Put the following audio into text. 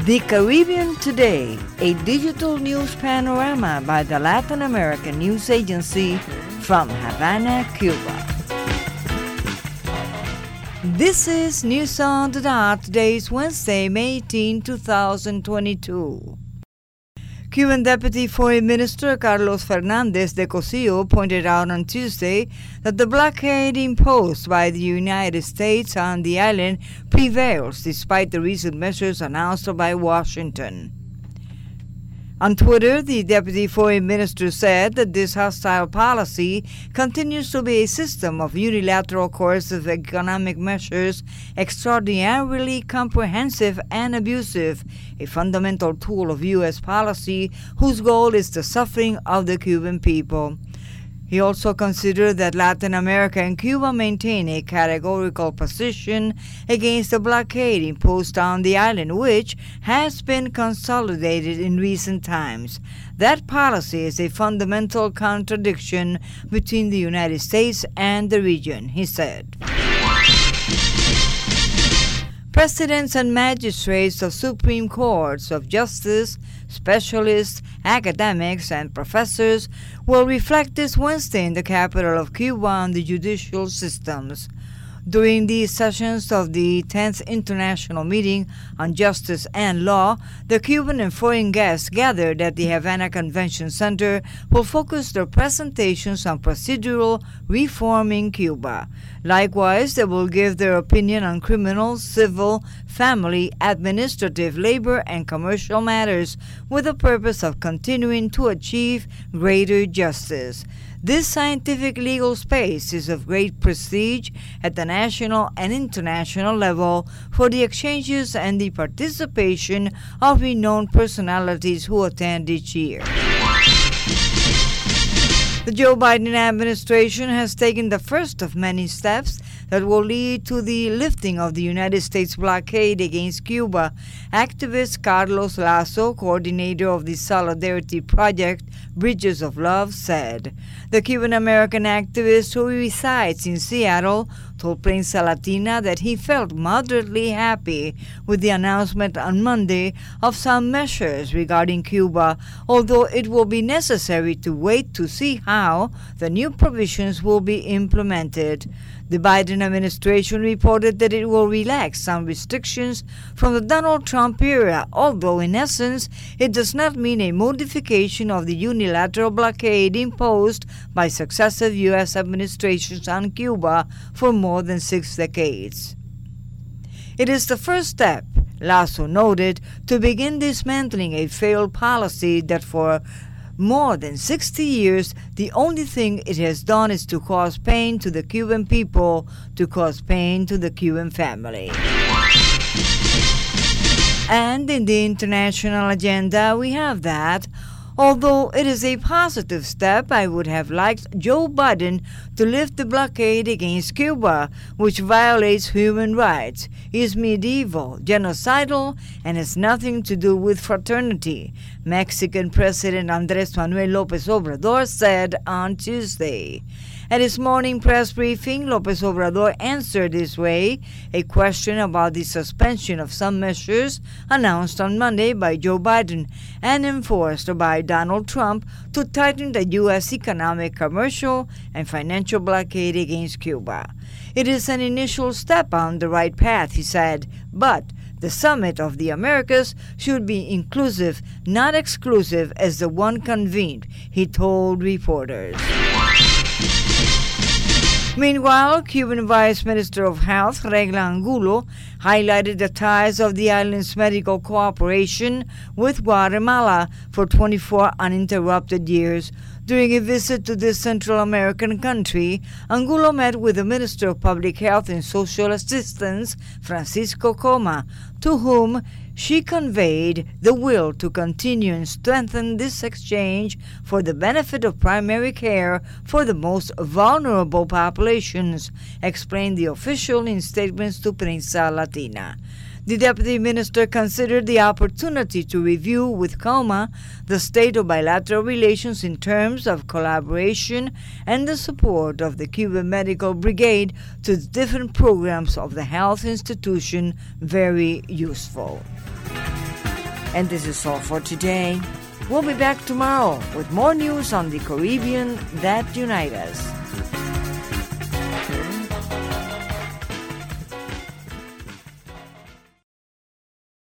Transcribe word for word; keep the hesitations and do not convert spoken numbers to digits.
The Caribbean Today, a digital news panorama by the Latin American News Agency from Havana, Cuba. This is News on the Dot. Today is Wednesday, May eighteenth, twenty twenty-two. Cuban Deputy Foreign Minister Carlos Fernandez de Cosio pointed out on Tuesday that the blockade imposed by the United States on the island prevails despite the recent measures announced by Washington. On Twitter, the Deputy Foreign Minister said that this hostile policy continues to be a system of unilateral coercive economic measures, extraordinarily comprehensive and abusive, a fundamental tool of U S policy whose goal is the suffering of the Cuban people. He also considered that Latin America and Cuba maintain a categorical position against the blockade imposed on the island, which has been consolidated in recent times. That policy is a fundamental contradiction between the United States and the region, he said. Presidents and magistrates of Supreme Courts of Justice, specialists, academics, and professors will reflect this Wednesday in the capital of Cuba on the judicial systems. During these sessions of the tenth International Meeting on Justice and Law, the Cuban and foreign guests gathered at the Havana Convention Center will focus their presentations on procedural reform in Cuba. Likewise, they will give their opinion on criminal, civil, family, administrative, labor, and commercial matters with the purpose of continuing to achieve greater justice. This scientific legal space is of great prestige at the national and international level for the exchanges and the participation of renowned personalities who attend each year. The Joe Biden administration has taken the first of many steps that will lead to the lifting of the United States blockade against Cuba. Activist Carlos Lazo, coordinator of the Solidarity Project Bridges of Love, said. The Cuban-American activist who resides in Seattle told Prensa Latina that he felt moderately happy with the announcement on Monday of some measures regarding Cuba, although it will be necessary to wait to see how the new provisions will be implemented. The Biden administration reported that it will relax some restrictions from the Donald Trump era, although in essence it does not mean a modification of the unilateral blockade imposed by successive U S administrations on Cuba for more than six decades. It is the first step, Lazo noted, to begin dismantling a failed policy that for more than sixty years, the only thing it has done is to cause pain to the Cuban people, to cause pain to the Cuban family. And in the international agenda, we have that although it is a positive step, I would have liked Joe Biden to lift the blockade against Cuba, which violates human rights, is medieval, genocidal, and has nothing to do with fraternity, Mexican President Andrés Manuel López Obrador said on Tuesday. At his morning press briefing, López Obrador answered this way a question about the suspension of some measures announced on Monday by Joe Biden and enforced by Donald Trump to tighten the U S economic, commercial, and financial blockade against Cuba. It is an initial step on the right path, he said, but the Summit of the Americas should be inclusive, not exclusive, as the one convened, he told reporters. Meanwhile, Cuban Vice Minister of Health, Regla Angulo, highlighted the ties of the island's medical cooperation with Guatemala for twenty-four uninterrupted years. During a visit to this Central American country, Angulo met with the Minister of Public Health and Social Assistance, Francisco Coma, to whom she conveyed the will to continue and strengthen this exchange for the benefit of primary care for the most vulnerable populations, explained the official in statements to Prensa Latina. The deputy minister considered the opportunity to review with Coma the state of bilateral relations in terms of collaboration and the support of the Cuban Medical Brigade to the different programs of the health institution very useful. And this is all for today. We'll be back tomorrow with more news on the Caribbean that unite us.